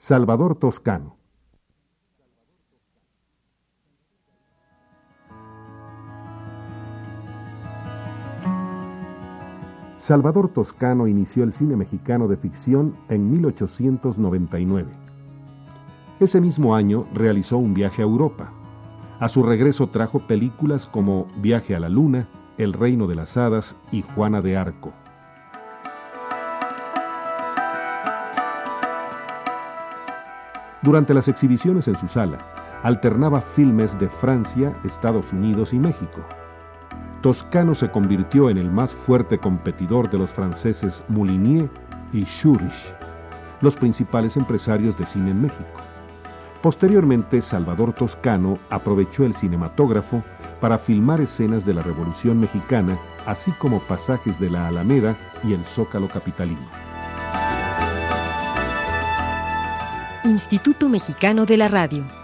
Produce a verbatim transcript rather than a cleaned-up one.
Salvador Toscano. Salvador Toscano inició el cine mexicano de ficción en mil ochocientos noventa y nueve. Ese mismo año realizó un viaje a Europa. A su regreso trajo películas como Viaje a la Luna, El Reino de las Hadas y Juana de Arco. Durante las exhibiciones en su sala, alternaba filmes de Francia, Estados Unidos y México. Toscano se convirtió en el más fuerte competidor de los franceses Moulinier y Schurich, los principales empresarios de cine en México. Posteriormente, Salvador Toscano aprovechó el cinematógrafo para filmar escenas de la Revolución Mexicana, así como pasajes de la Alameda y el Zócalo capitalino. Instituto Mexicano de la Radio.